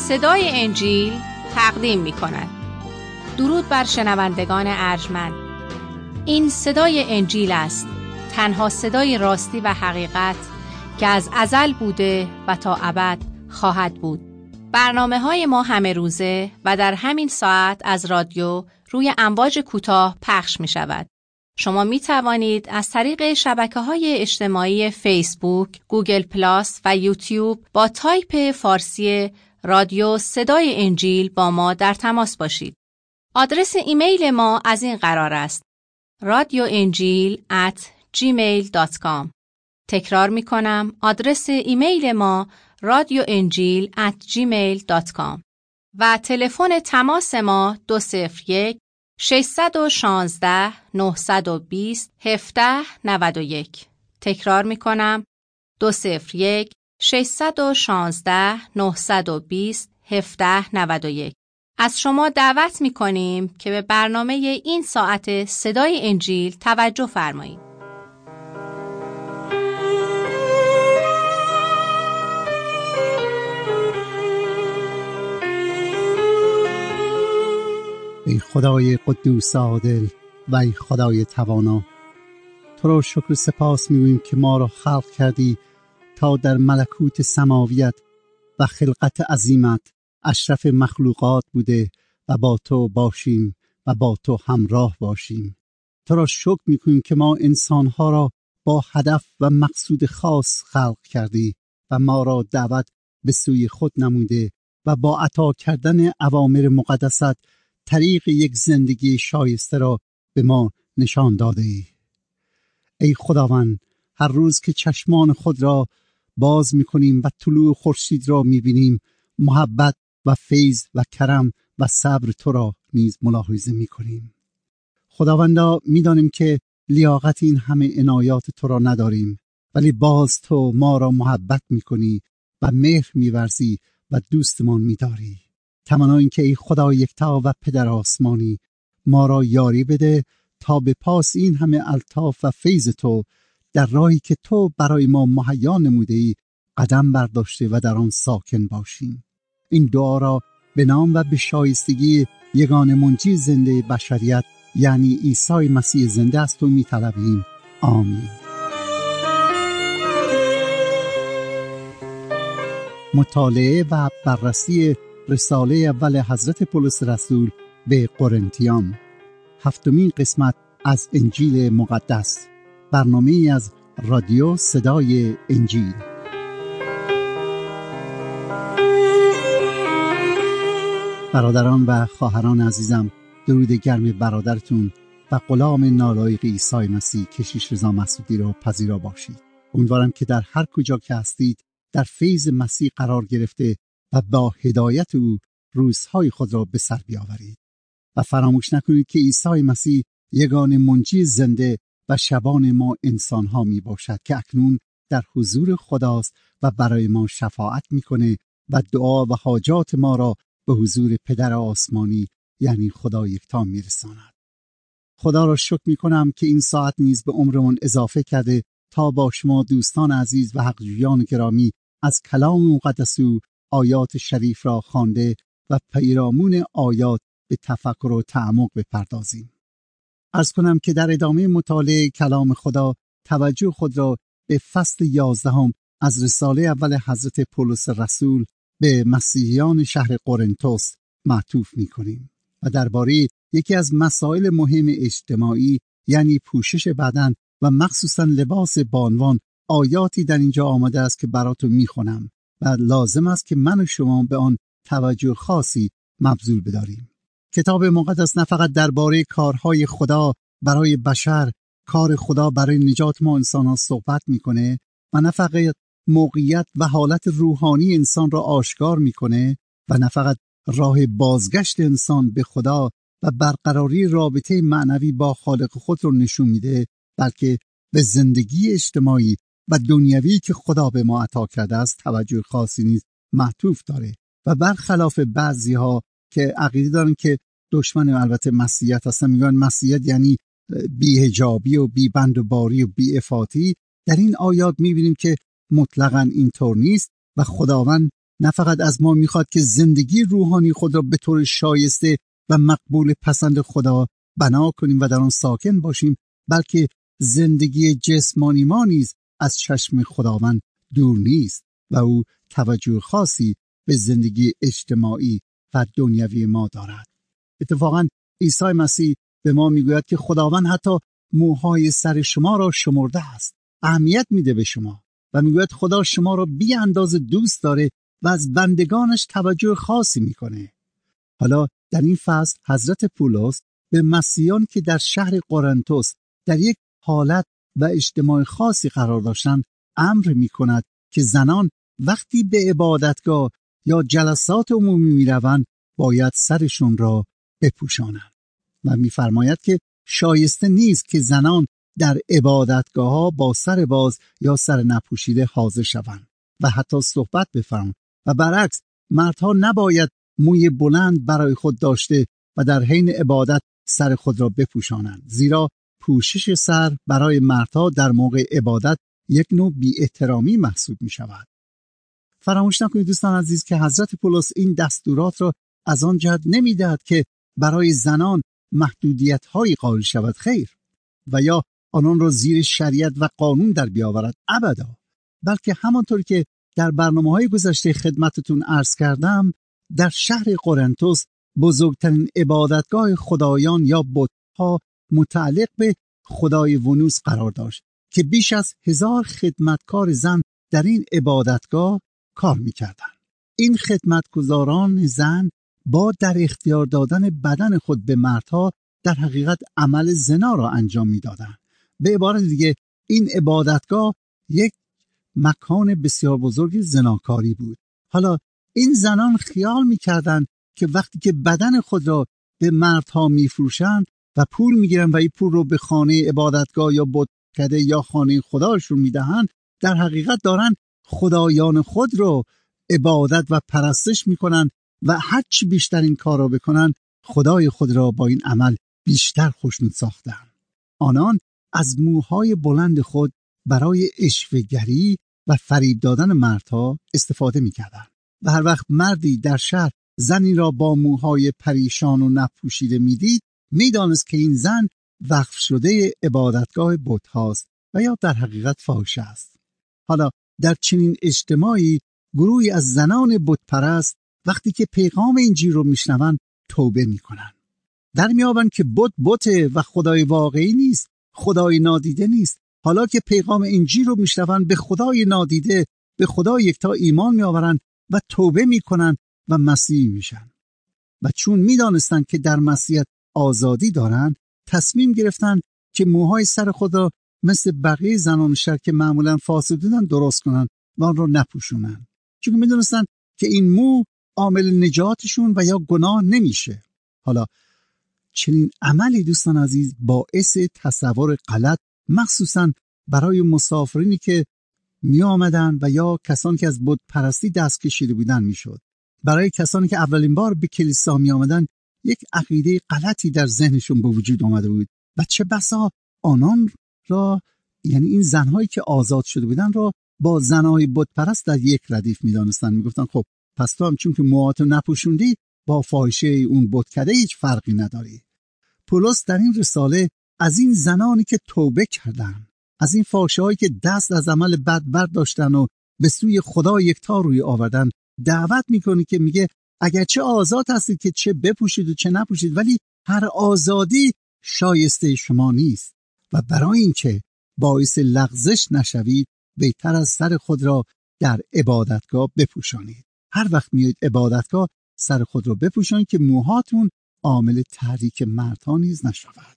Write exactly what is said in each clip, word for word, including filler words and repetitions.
صدای انجیل تقدیم می کند. درود بر شنوندگان ارجمند. این صدای انجیل است، تنها صدای راستی و حقیقت که از ازل بوده و تا ابد خواهد بود. برنامه های ما همه روزه و در همین ساعت از رادیو روی امواج کوتاه پخش می شود. شما می توانید از طریق شبکه‌های اجتماعی فیسبوک، گوگل پلاس و یوتیوب با تایپ فارسی رادیو صدای انجیل با ما در تماس باشید. آدرس ایمیل ما از این قرار است: رادیو انجیل ات جیمیل دات کام. تکرار می کنم، آدرس ایمیل ما رادیو انجیل ات جیمیل دات کام و تلفن تماس ما دو صفر یک ششصد و شانزده نهصد و بیست هفده نود و یک. تکرار می کنم، دو صفر یک ششصد و شانزده نهصد و بیست هفده نود و یک. از شما دعوت می کنیم که به برنامه این ساعت صدای انجیل توجه فرمایید. ای خدای قدوس عادل و ای خدای توانا، تو را شکر و سپاس می‌گوییم که ما را خلق کردی تا در ملکوت سماویت و خلقت عظیمت اشرف مخلوقات بوده و با تو باشیم و با تو همراه باشیم. تو را شکر می‌کنیم که ما انسان‌ها را با هدف و مقصود خاص خلق کردی و ما را دعوت به سوی خود نموده و با عطا کردن اوامر مقدست طریق یک زندگی شایسته را به ما نشان داده ای. ای خداوند، هر روز که چشمان خود را باز می‌کنیم و طلوع خورشید را می‌بینیم، محبت و فیض و کرم و صبر تو را نیز ملاحظه می‌کنیم. خداوندا، می‌دانیم که لیاقت این همه عنایات تو را نداریم، ولی باز تو ما را محبت می‌کنی و مهر می‌ورزی و دوستمان می‌داری. تمنا این که ای خدای یکتا و پدر آسمانی، ما را یاری بده تا به پاس این همه الطاف و فیض تو در راهی که تو برای ما مهیا نموده ای قدم برداشته و در آن ساکن باشیم. این دعا را به نام و به شایستگی یگانه منجی زنده بشریت یعنی عیسی مسیح زنده از تو می طلبیم. آمین. مطالعه و بررسی رساله اول حضرت پولس رسول به قرنتیان، هفتمین قسمت از انجیل مقدس، برنامه‌ای از رادیو صدای انجیل. برادران و خواهران عزیزم، درود گرم برادرتون و غلام نالایق عیسی مسیح کشیش رضا مسعودی را پذیرا باشید. امیدوارم که در هر کجا که هستید در فیض مسیح قرار گرفته و با هدایت او روزهای خود را به سر بیاورید و فراموش نکنید که عیسی مسیح یگانه منجی زنده و شبان ما انسانها می باشد که اکنون در حضور خداست و برای ما شفاعت می کنه و دعا و حاجات ما را به حضور پدر آسمانی یعنی خدا یکتا می رساند. خدا را شکر می کنم که این ساعت نیز به عمرمون اضافه کرده تا با شما دوستان عزیز و حقجویان گرامی از کلام مقدس و آیات شریف را خوانده و پیرامون آیات به تفکر و تعمق بپردازیم. عرض کنم که در ادامه مطالعه کلام خدا توجه خود را به فصل یازدهم از رساله اول حضرت پولس رسول به مسیحیان شهر قرنتوس معطوف می کنیم و درباره یکی از مسائل مهم اجتماعی یعنی پوشش بدن و مخصوصا لباس بانوان آیاتی در اینجا آمده است که براتون می خونم و لازم است که من و شما به آن توجه خاصی مبذول بداریم. کتاب مقدس نه فقط درباره کارهای خدا برای بشر، کار خدا برای نجات ما انسان‌ها صحبت میکنه و نه فقط موقعیت و حالت روحانی انسان را آشکار میکنه و نه فقط راه بازگشت انسان به خدا و برقراری رابطه معنوی با خالق خود رو نشون میده، بلکه به زندگی اجتماعی و دنیوی که خدا به ما عطا کرده است توجه خاصی نیز معطوف داره و برخلاف بعضی ها که عقیده دارن که دشمن البته مسیحیت هستن، میگن مسیحیت یعنی بی‌حجابی و بی‌بندوباری و بی‌عفاتی، در این آیات میبینیم که مطلقاً اینطور نیست و خداوند نه فقط از ما میخواد که زندگی روحانی خود را به طور شایسته و مقبول پسند خدا بنا کنیم و در آن ساکن باشیم، بلکه زندگی جسمانی ما نیز از چشم خداوند دور نیست و او توجه خاصی به زندگی اجتماعی و دنیوی ما دارد. اتفاقاً عیسی مسیح به ما میگوید که خداوند حتی موهای سر شما را شمرده است، اهمیت میده به شما و میگوید خدا شما را بی اندازه دوست داره و از بندگانش توجه خاصی میکنه. حالا در این فصل حضرت پولس به مسیحیان که در شهر قرنتس در یک حالت و اجتماع خاصی قرار داشتند امر میکند که زنان وقتی به عبادتگاه یا جلسات عمومی میروند باید سرشون را بپوشانند و میفرماید که شایسته نیست که زنان در عبادتگاه ها با سر باز یا سر نپوشیده حاضر شوند و حتی صحبت بفرمایند و برعکس مردها نباید موی بلند برای خود داشته و در حین عبادت سر خود را بپوشانند، زیرا پوشش سر برای مردها در موقع عبادت یک نوع بی احترامی محسوب می شود. فراموش نکنید دوستان عزیز که حضرت پولس این دستورات را از آن جهت نمی دهد که برای زنان محدودیت هایی قائل شود، خیر، و یا آنان را زیر شریعت و قانون در بیاورد، ابدا، بلکه همانطور که در برنامه‌های گذشته خدمتتون عرض کردم، در شهر قرنتس بزرگترین عبادتگاه خدایان یا بت‌ها متعلق به خدای ونوس قرار داشت که بیش از هزار خدمتکار زن در این عبادتگاه کار می‌کردند. این خدمتگزاران زن با در اختیار دادن بدن خود به مردها در حقیقت عمل زنا را انجام می‌دادند. به عبارت دیگه این عبادتگاه یک مکان بسیار بزرگ زناکاری بود. حالا این زنان خیال می‌کردند که وقتی که بدن خود را به مردها می‌فروشند و پول می‌گیرند و این پول رو به خانه عبادتگاه یا بتکده یا خانه خداشون می‌دهند، در حقیقت دارن خدایان خود رو عبادت و پرستش می‌کنند و هرچی بیشتر این کار را بکنن خدای خود را با این عمل بیشتر خوشنود ساختند. آنان از موهای بلند خود برای عشوه‌گری و فریب دادن مردها استفاده می‌کردند و هر وقت مردی در شهر زنی را با موهای پریشان و نپوشیده می‌دید، می‌دانست که این زن وقف شده عبادتگاه بت هاست و یا در حقیقت فاحشه است. حالا در چنین اجتماعی گروهی از زنان بت پرست وقتی که پیغام انجیل رو میشنوند توبه میکنن. در میابند که بت بته و خدای واقعی نیست، خدای نادیده نیست. حالا که پیغام انجیل رو میشنوند به خدای نادیده، به خدای یکتا ایمان میآورند و توبه میکنن و مسیحی میشن. و چون میدانستن که در مسیحیت آزادی دارن، تصمیم گرفتن که موهای سر خود را مثل بقیه زنان شهر که معمولا فاسد بودن درست کنن و آن را نپوشونن، چون میدونستن که این مو عامل نجاتشون و یا گناه نمیشه. حالا چنین عملی دوستان عزیز باعث تصور غلط مخصوصا برای مسافرینی که می آمدن و یا کسانی که از بت پرستی دست کشیده بودن می شد. برای کسانی که اولین بار به کلیسا می آمدن یک عقیده غلطی در ذهنشون به وجود آمده بود و چه بسا آنان را، یعنی این زنهایی که آزاد شده بودن را، با زنهای بت پرست در یک ردیف می دانستن. می گفتن خب پس تو هم چون که موهاتو نپوشوندی با فاحشه اون بتکده هیچ فرقی نداری. پولس در این رساله از این زنانی که توبه کردن، از این فاحشه هایی که دست از عمل بد برداشتن و به سوی خدا یکتا روی آوردن دعوت میکنه که میگه اگرچه آزاد هستید که چه بپوشید و چه نپوشید، ولی هر آزادی شایسته شما نیست و برای اینکه باعث لغزش نشوید بهتر از سر خود را در عبادتگاه بپوشانید. هر وقت میایید عبادتگاه سر خود را بپوشانید که موهاتون عامل تحریک مردها نیز نشود.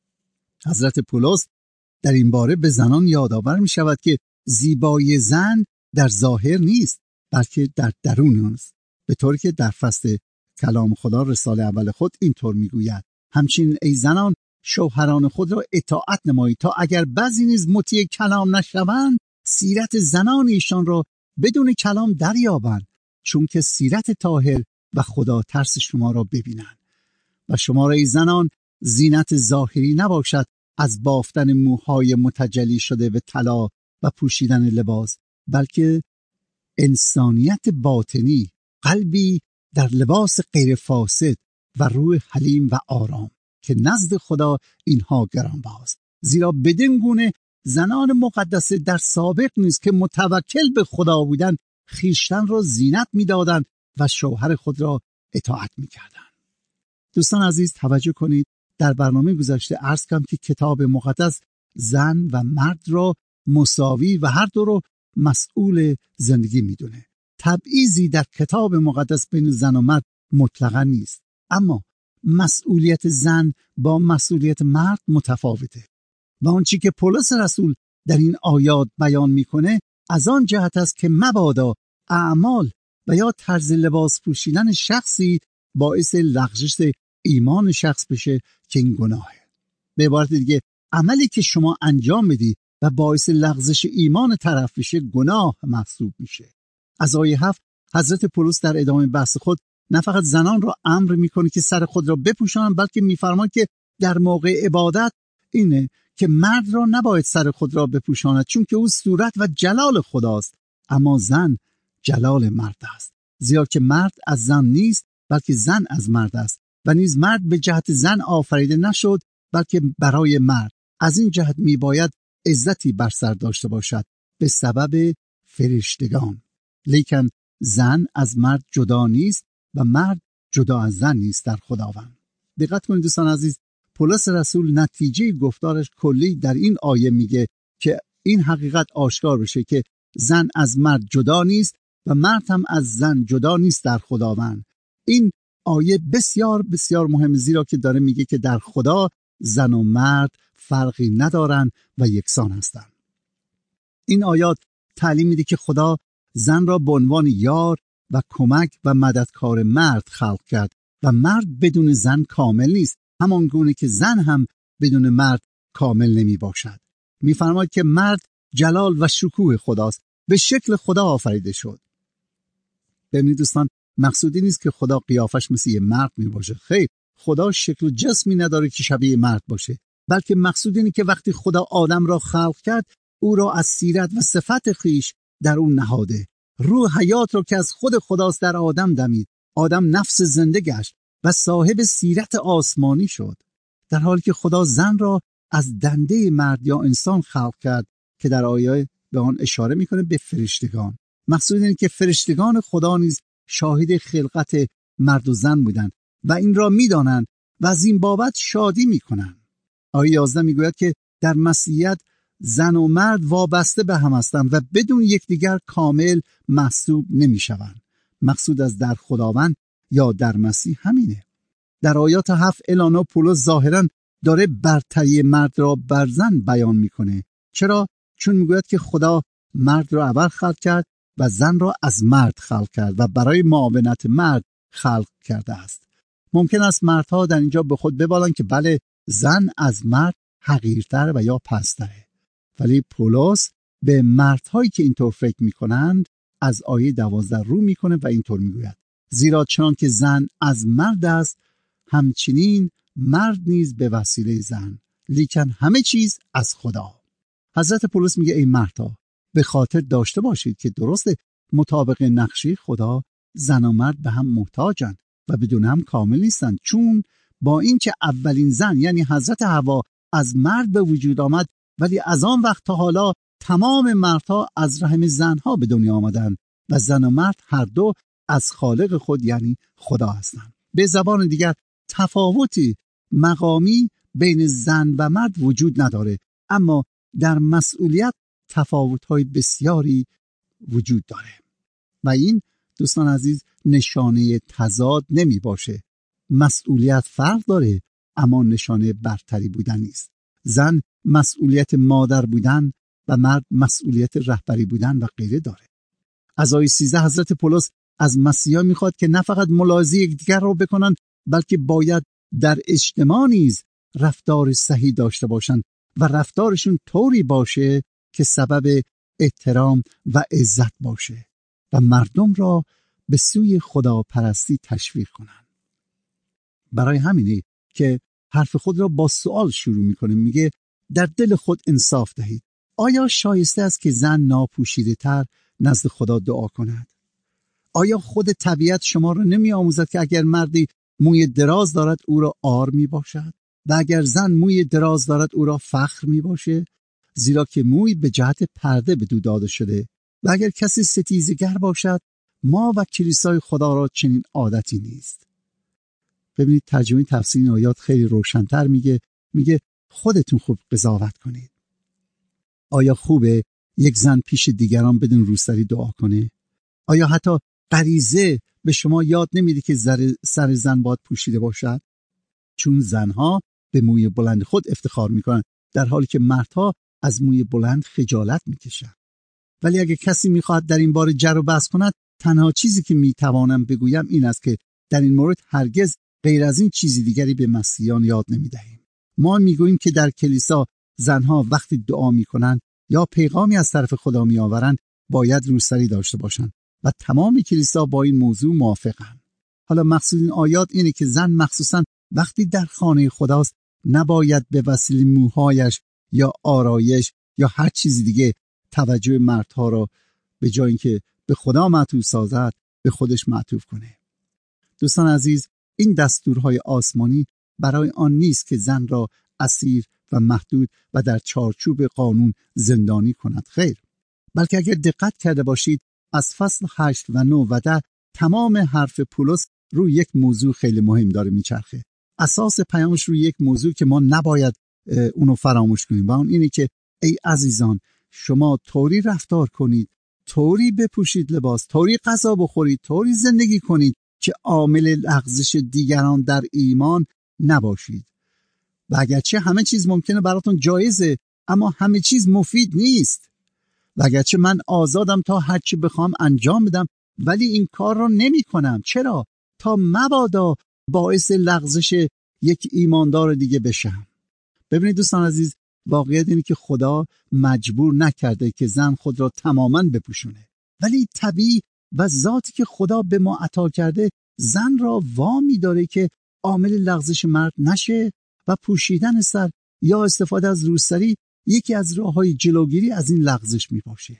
حضرت پولس در این باره به زنان یادآور می شود که زیبایی زن در ظاهر نیست بلکه در درون است، به طوری که در فصل کلام خدا رساله اول خود اینطور می گوید: همچنین ای زنان شوهران خود را اطاعت نمایید تا اگر بعضی نیز مطیع کلام نشوند سیرت زنان ایشان را بدون کلام دریابند، چون که سیرت طاهر و خدا ترس شما را ببینند. و شما را ای زنان زینت ظاهری نباشد از بافتن موهای متجلی شده به طلا و پوشیدن لباس، بلکه انسانیت باطنی، قلبی در لباس غیر فاسد و روح حلیم و آرام که نزد خدا اینها گرانبهاست. زیرا بدین گونه زنان مقدسه در سابق نیز که متوکل به خدا بودند خیشتن را زینت می‌دادند و شوهر خود را اطاعت می‌کردند. دوستان عزیز توجه کنید، در برنامه گذشته عرض کردم که کتاب مقدس زن و مرد را مساوی و هر دو رو مسئول زندگی می‌دونه. تبعیضی در کتاب مقدس بین زن و مرد مطلقاً نیست، اما مسئولیت زن با مسئولیت مرد متفاوته و اون چیزی که پولس رسول در این آیات بیان میکنه از آن جهت است که مبادا اعمال و یا طرز لباس پوشیدن شخصی باعث لغزش ایمان شخص بشه که این گناهه. به عبارت دیگه عملی که شما انجام بدی و باعث لغزش ایمان طرف بشه گناه محسوب میشه. از آیه هفت حضرت پولس در ادامه بحث خود نه فقط زنان را امر میکنه که سر خود را بپوشانند، بلکه میفرماید که در موقع عبادت اینه که مرد را نباید سر خود را بپوشاند، چون که او صورت و جلال خداست، اما زن جلال مرد است. زیرا که مرد از زن نیست بلکه زن از مرد است و نیز مرد به جهت زن آفریده نشد بلکه برای مرد. از این جهت میباید عزتی بر سر داشته باشد به سبب فرشتگان. لیکن زن از مرد جدا نیست و مرد جدا از زن نیست در خداوند. دقت کنید دوستان عزیز، پولس رسول نتیجه گفتارش کلی در این آیه میگه که این حقیقت آشکار بشه که زن از مرد جدا نیست و مرد هم از زن جدا نیست در خداوند. این آیه بسیار بسیار مهمه، زیرا که داره میگه که در خدا زن و مرد فرقی ندارن و یکسان هستن. این آیات تعلیم میده که خدا زن را به عنوان یار و کمک و مددکار مرد خلق کرد و مرد بدون زن کامل نیست، همان گونه که زن هم بدون مرد کامل نمی باشد. میفرماید که مرد جلال و شکوه خداست، به شکل خدا آفریده شد. ببینید دوستان، مقصودی نیست که خدا قیافش مثل یه مرد می باشه. خیر، خدا شکل و جسمی نداره که شبیه مرد باشه، بلکه مقصود اینه که وقتی خدا آدم را خلق کرد او را از سیرت و صفت خیش در اون نهاده. روح حیات رو که از خود خداست در آدم دمید. آدم نفس زنده گشت و صاحب سیرت آسمانی شد، در حالی که خدا زن را از دنده مرد یا انسان خلق کرد که در آیه به آن اشاره میکنه به فرشتگان. مقصود اینه که فرشتگان خدا نیز شاهد خلقت مرد و زن بودند و این را میدانند و از این بابت شادی میکنند. آیه یازده میگوید که در مسیحیت زن و مرد وابسته به هم هستند و بدون یکدیگر کامل محسوب نمیشوند. مقصود از در خداوند یا در مسیح همینه. در آیات هفت الی نه پولس ظاهراً داره برتری مرد را بر زن بیان میکنه. چرا؟ چون میگوید که خدا مرد را اول خلق کرد و زن را از مرد خلق کرد و برای معاونت مرد خلق کرده است. ممکن است مردها در اینجا به خود ببالند که بله، زن از مرد حقیرتر و یا پستره، ولی پولس به مردهایی که اینطور فکر میکنند از آیه دوازده رو میکنه و اینطور میگوید: زیرا چنان که زن از مرد است همچنین مرد نیز به وسیله زن، لیکن همه چیز از خدا. حضرت پولس میگه ای مردها، به خاطر داشته باشید که درست مطابق نقشه خدا زن و مرد به هم محتاجند و بدون هم کامل نیستند، چون با اینکه اولین زن یعنی حضرت حوا از مرد به وجود آمد، ولی از آن وقت تا حالا تمام مردها از رحم زنها به دنیا آمدند و زن و مرد هر دو از خالق خود یعنی خدا هستند. به زبان دیگر تفاوتی مقامی بین زن و مرد وجود نداره، اما در مسئولیت تفاوت‌های بسیاری وجود داره و این دوستان عزیز نشانه تضاد نمی باشه. مسئولیت فرق داره اما نشانه برتری بودن نیست. زن مسئولیت مادر بودن و مرد مسئولیت رهبری بودن و غیره داره. از آیه سیزده حضرت پولس از مسیحیان میخواد که نه فقط ملاحظه یکدیگر رو بکنن، بلکه باید در اجتماع نیز رفتار صحیح داشته باشن و رفتارشون طوری باشه که سبب احترام و عزت باشه و مردم را به سوی خداپرستی تشویق کنن. برای همینه که حرف خود را با سوال شروع میکنه. میگه در دل خود انصاف دهید. آیا شایسته است که زن ناپوشیده تر نزد خدا دعا کند؟ آیا خود طبیعت شما را نمی آموزد که اگر مردی موی دراز دارد او را عار می باشد و اگر زن موی دراز دارد او را فخر می باشه؟ زیرا که موی به جهت پرده بدو داده شده و اگر کسی ستیزگر باشد، ما و کلیسای خدا را چنین عادتی نیست. ببینید ترجمه تفسیر این آیات خیلی روشن‌تر میگه میگه خودتون خوب قضاوت کنید. آیا خوبه یک زن پیش دیگران بدون روسری دعا کنه؟ آیا حتی غریزه به شما یاد نمیده که سر زن باید پوشیده باشد؟ چون زنها به موی بلند خود افتخار میکنن در حالی که مردها از موی بلند خجالت میکشن. ولی اگه کسی میخواد در این باره جر و بحث کند، تنها چیزی که میتوانم بگویم این است که در این مورد هرگز غیر از این چیزی دیگری به مسیحیان یاد نمیدهیم. ما میگوییم که در کلیسا زنها وقتی دعا میکنن یا پیغامی از طرف خدا میآورند باید روسری داشته باشند و تمام کلیسا با این موضوع موافقند. حالا مقصود این آیات اینه که زن مخصوصاً وقتی در خانه خداست نباید به وسیله موهایش یا آرایش یا هر چیزی دیگه توجه مردها را به جای اینکه به خدا معطوف سازد به خودش معطوف کنه. دوستان عزیز، این دستورهای آسمانی برای آن نیست که زن را اسیر و محدود و در چارچوب قانون زندانی کند، خیر، بلکه اگر دقت کرده باشید از فصل هشت و نه و ده تمام حرف پولس روی یک موضوع خیلی مهم داره میچرخه. اساس پیامش روی یک موضوع که ما نباید اونو فراموش کنیم و اون اینه که ای عزیزان، شما طوری رفتار کنید، طوری بپوشید لباس، طوری غذا بخورید، طوری زندگی کنید که عامل لغزش دیگران در ایمان نباشید. و اگرچه همه چیز ممکنه براتون جایزه، اما همه چیز مفید نیست. و اگرچه من آزادم تا هر چی بخوام انجام بدم، ولی این کار رو نمی کنم. چرا؟ تا مبادا باعث لغزش یک ایماندار دیگه بشم. ببینید دوستان عزیز، واقعیت اینه که خدا مجبور نکرده که زن خود را تماماً بپوشونه، ولی طبیعی و ذاتی که خدا به ما عطا کرده زن را وامی داره که عامل لغزش مرد نشه و پوشیدن سر یا استفاده از روسری یکی از راه‌های جلوگیری از این لغزش می باشه.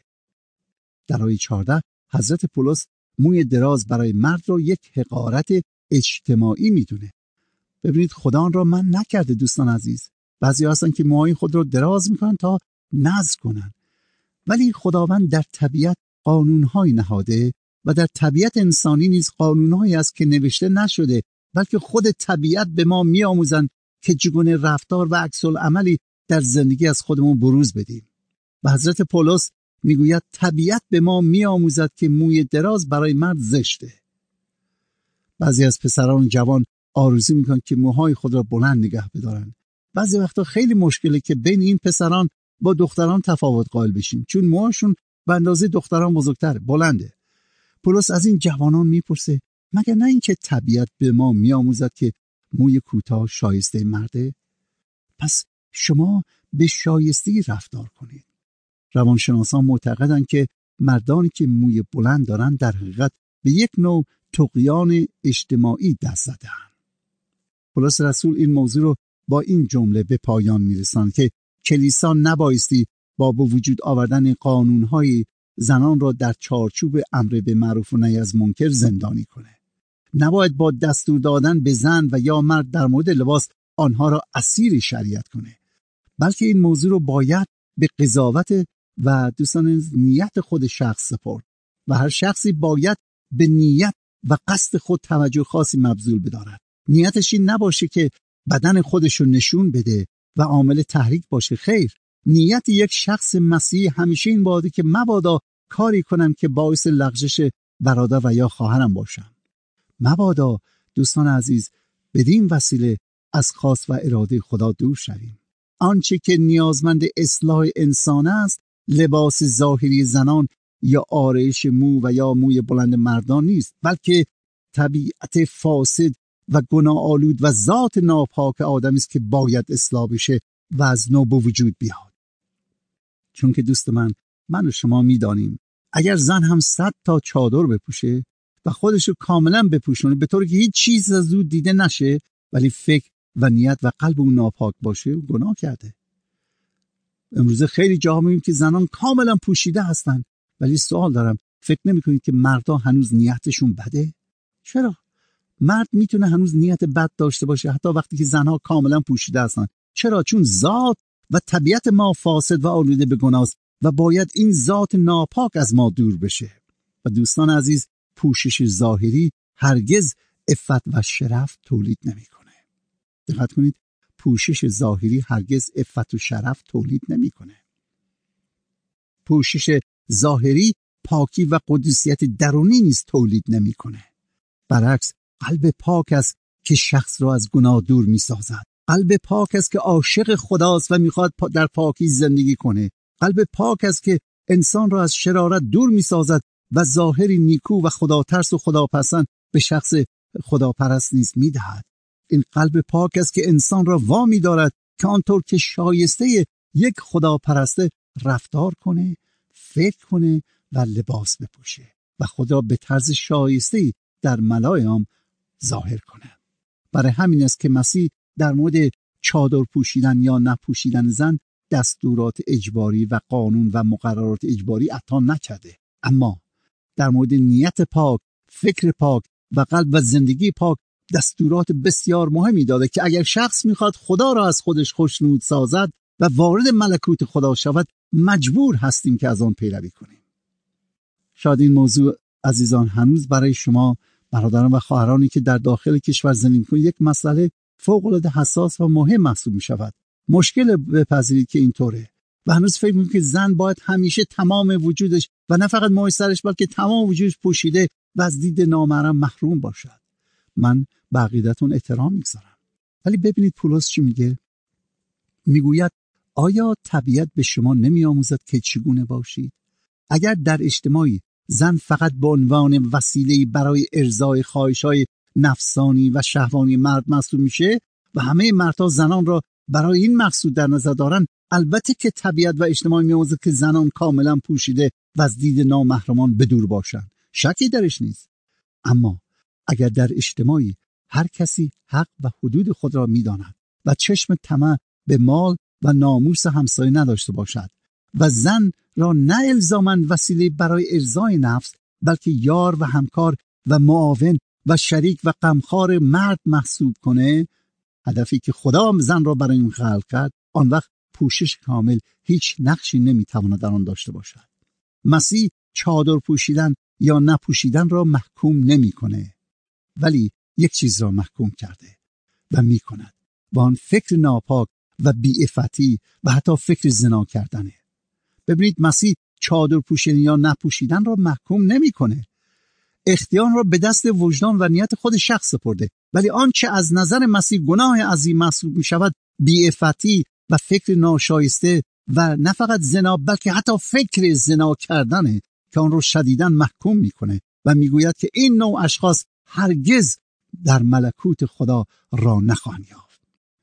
در آیه چهارده حضرت پولس موی دراز برای مرد را یک حقارت اجتماعی میدونه. ببینید خدا آن را من نکرده دوستان عزیز. بعضی هستن که موهای خود را دراز میکنن تا نزد کنن، ولی خداوند در طبیعت قانون‌های نهاده و در طبیعت انسانی نیز قانون‌هایی است که نوشته نشده، بلکه خود طبیعت به ما میآموزند که چگونه رفتار و عکس العملی در زندگی از خودمون بروز بدیم. و حضرت پولس میگوید طبیعت به ما میآموزد که موی دراز برای مرد زشته. بعضی از پسران جوان آرزو میکنن که موهای خود را بلند نگه بدارن. بعضی وقتا خیلی مشکله که بین این پسران با دختران تفاوت قائل بشیم، چون موهاشون به اندازه دختران بزرگتره، بلنده. پولس از این جوانان میپرسه مگر نه اینکه طبیعت به ما میآموزد که موی کوتاه شایسته مرده؟ پس شما به شایستگی رفتار کنید. روانشناسان معتقدند که مردانی که موی بلند دارند در حقیقت به یک نوع طغیان اجتماعی دست زدند. پولس رسول این موضوع رو با این جمله به پایان میرساند که کلیسا نبایستی با به وجود آوردن قانون‌های زنان را در چارچوب امر به معروف و نهی از منکر زندانی کنه. نباید با دستور دادن به زن و یا مرد در مورد لباس آنها را اسیر شریعت کنه، بلکه این موضوع رو باید به قضاوت و دوستان نیت خود شخص سپرد و هر شخصی باید به نیت و قصد خود توجه خاصی مبذول بدارد. نیتش این نباشه که بدن خودش رو نشون بده و عامل تحریک باشه، خیر. نیت یک شخص مسیحی همیشه این باشه که مبادا کاری کنم که باعث لغزش برادر و یا خواهرم باشم. مبادا دوستان عزیز بدین وسیله از خواست و اراده خدا دور شویم. آنچه که نیازمند اصلاح انسان است لباس ظاهری زنان یا آرایش مو و یا موی بلند مردان نیست، بلکه طبیعت فاسد و گناه آلود و ذات ناپاک آدمی است که باید اصلاح بشه و از نو به وجود بیاد. چون که دوست من من و شما میدانیم اگر زن هم صد تا چادر بپوشه و خودشو کاملا بپوشونه به طوری که هیچ چیز از او دیده نشه، ولی فکر و نیت و قلب اون ناپاک باشه و گناه کرده. امروزه خیلی جاها میبینیم که زنان کاملا پوشیده هستن ولی سوال دارم، فکر نمی‌کنید که مردها هنوز نیتشون بده؟ چرا؟ مرد میتونه هنوز نیت بد داشته باشه حتی وقتی که زنها کاملا پوشیده هستن. چرا؟ چون ذات و طبیعت ما فاسد و آلوده به گناه است و باید این ذات ناپاک از ما دور بشه. و دوستان عزیز، پوشش ظاهری هرگز عفت و شرف تولید نمیکنه. دقت کنید، پوشش ظاهری هرگز عفت و شرف تولید نمیکنه. پوشش ظاهری پاکی و قدوسیت درونی نیز تولید نمیکنه. برعکس، قلب پاک است که شخص را از گناه دور میسازد. قلب پاک است که عاشق خداست و میخواد در پاکی زندگی کنه. قلب پاک است که انسان را از شرارت دور میسازد و ظاهری نیکو و خداترس و خداپسند به شخص خداپرست نیز میدهد. این قلب پاک است که انسان را وامی دارد که آنطور که شایسته یک خداپرسته رفتار کنه، فکر کنه و لباس بپوشه و خدا به طرز شایسته در ملای عام ظاهر کنه. برای همین است که مسیح در مورد چادر پوشیدن یا نپوشیدن زن دستورات اجباری و قانون و مقررات اجباری عطا نکرده، اما در مورد نیت پاک، فکر پاک و قلب و زندگی پاک دستورات بسیار مهمی داده که اگر شخص میخواد خدا را از خودش خوشنود سازد و وارد ملکوت خدا شود، مجبور هستیم که از آن پیروی کنیم. شاید این موضوع عزیزان هنوز برای شما برادران و خواهرانی که در داخل کشور زندگی می‌کنید یک مسئله فوق‌العاده حساس و مهم محسوب می‌شود. مشکل بپذیرید که اینطوره و هنوز فکر می‌کنید که زن باید همیشه تمام وجودش و نه فقط موی سرش بلکه تمام وجودش پوشیده و از دید نامحرم محروم باشد. من به عقیدتون احترام می‌گذارم، ولی ببینید پولس چی میگه. میگوید آیا طبیعت به شما نمی‌آموزد که چگونه باشید؟ اگر در اجتماعی زن فقط به عنوان وسیله‌ای برای ارضای خواهش‌های نفسانی و شهوانی مرد محسوب میشه و همه مردها زنان را برای این مقصود در نظر دارن، البته که طبیعت و اجتماع می‌آموزد که زنان کاملا پوشیده و از دید نامحرمان بدور باشند. شکی درش نیست. اما اگر در اجتماعی هر کسی حق و حدود خود را می‌داند و چشم طمع به مال و ناموس همسایه نداشته باشد و زن را نه الزاماً وسیله برای ارضای نفس بلکه یار و همکار و معاون و شریک و غمخوار مرد محسوب کنه، هدفی که خدا زن را برای این خلق کرد، آن وقت پوشش کامل هیچ نقشی نمیتواند در آن داشته باشد. مسیح چادر پوشیدن یا نپوشیدن را محکوم نمیکنه، ولی یک چیز را محکوم کرده و میکند و آن فکر ناپاک و بی‌عفتی و حتی فکر زنا کردنه. ببینید، مسیح چادر پوشیدن یا نپوشیدن را محکوم نمیکنه. اختیار را به دست وجدان و نیت خود شخص سپرده، ولی آنچه از نظر مسیح گناه عظیم محسوب می شود بی‌عفتی و فکر ناشایسته و نه فقط زنا بلکه حتی فکر زنا کردنه که آن را شدیداً محکوم میکنه و میگوید که این نوع اشخاص هرگز در ملکوت خدا را نخواهند یافت.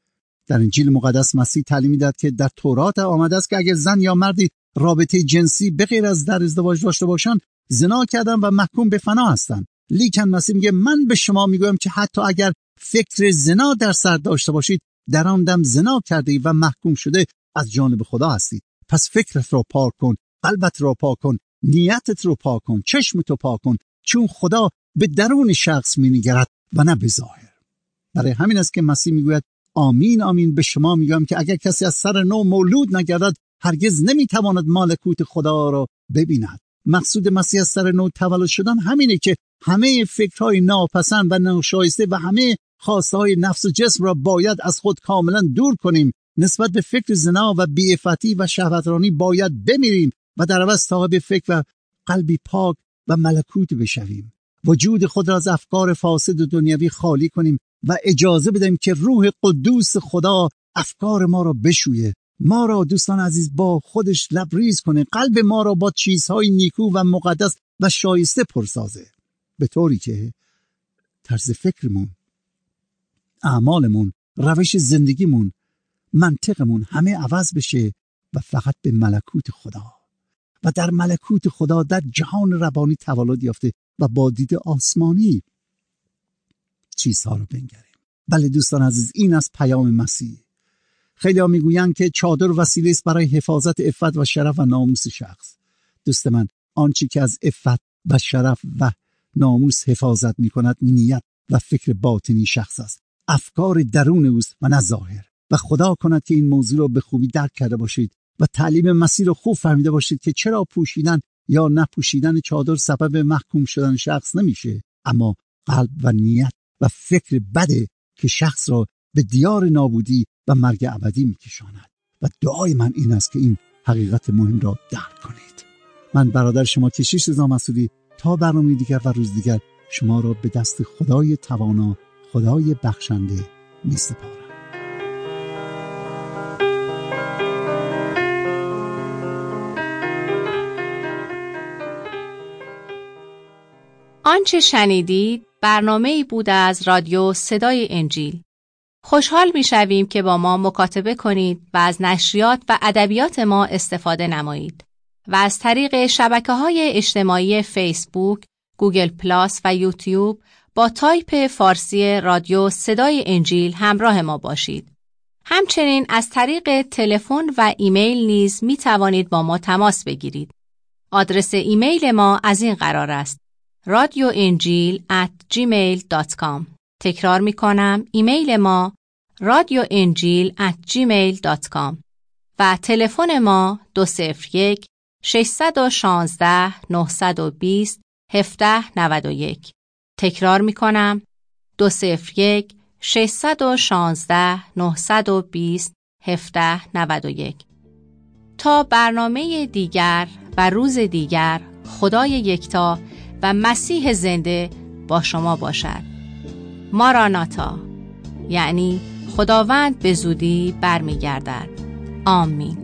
در انجیل مقدس مسیح تعلیم می‌دهد که در تورات آمده است که اگر زن یا مردی رابطه جنسی به غیر از در ازدواج داشته باشند، زنا کردن و محکوم به فنا هستند. لیکن مسیح میگه من به شما میگویم که حتی اگر فکر زنا در سر داشته باشید، در آن دم زنا کرده و محکوم شده از جانب خدا هستید. پس فکرت را پاک کن، قلبت را پاک کن، نیتت را پاک کن، چشمت را پاک کن، چون خدا به درون شخص می‌نگرد و نه به ظاهر. برای همین است که مسیح میگوید آمین آمین به شما میگم که اگر کسی از سر نو مولود نگردد هرگز نمیتواند ملکوت خدا را ببیند. مقصود مسیح از سر نو تولد شدن همینه که همه فکرهای ناپسند و ناشایسته و همه خواستهای نفس و جسم را باید از خود کاملا دور کنیم. نسبت به فکر زنا و بی‌عفتی و شهوترانی باید بمیریم و در عوض صاحب فکر و قلبی پاک و ملکوت بشویم. وجود خود را از افکار فاسد و دنیوی خالی کنیم و اجازه بدهیم که روح قدوس خدا افکار ما را بشویه، ما را دوستان عزیز با خودش لبریز کنه، قلب ما را با چیزهای نیکو و مقدس و شایسته پرسازه، به طوری که طرز فکرمون، اعمالمون، روش زندگیمون، منطقمون همه عوض بشه و فقط به ملکوت خدا و در ملکوت خدا در جهان ربانی تولد یافته و با دید آسمانی چیزها رو بنگریم. بله دوستان عزیز، این از پیام مسیح. خیلی ها میگویند که چادر وسیله است برای حفاظت عفت و شرف و ناموس شخص. دوست من، آنچه که از عفت و شرف و ناموس حفاظت می کند نیت و فکر باطنی شخص است، افکار درون اوست و نه ظاهر. و خدا کند که این موضوع را به خوبی درک کرده باشید و تعلیم مسیح را خوب فهمیده باشید که چرا پوشیدن یا نپوشیدن چادر سبب محکوم شدن شخص نمیشه، اما قلب و نیت و فکر بده که شخص را به دیار نابودی و مرگ ابدی میکشاند. و دعای من این است که این حقیقت مهم را درک کنید. من برادر شما کشیش رضا مسعودی تا برنامه دیگر و روز دیگر شما را به دست خدای توانا، خدای بخشنده میسپارم. آنچه شنیدید برنامه‌ای بود از رادیو صدای انجیل. خوشحال می‌شویم که با ما مکاتبه کنید و از نشریات و ادبیات ما استفاده نمایید و از طریق شبکه‌های اجتماعی فیسبوک، گوگل پلاس و یوتیوب با تایپ فارسی رادیو صدای انجیل همراه ما باشید. همچنین از طریق تلفن و ایمیل نیز می‌توانید با ما تماس بگیرید. آدرس ایمیل ما از این قرار است: رادیو انجیل ات جیمیل دات کام. تکرار می کنم، ایمیل ما رادیو انجیل ات جیمیل دات کام و تلفن ما دو صفر یک ششصد و شانزده نهصد و بیست هفده نود و یک. تکرار می کنم، دو صفر یک ششصد و شانزده نهصد و بیست هفده نود و یک. تا برنامه دیگر و روز دیگر، خدای یکتا و مسیح زنده با شما باشد. ماراناتا، یعنی خداوند به زودی برمیگردد. آمین.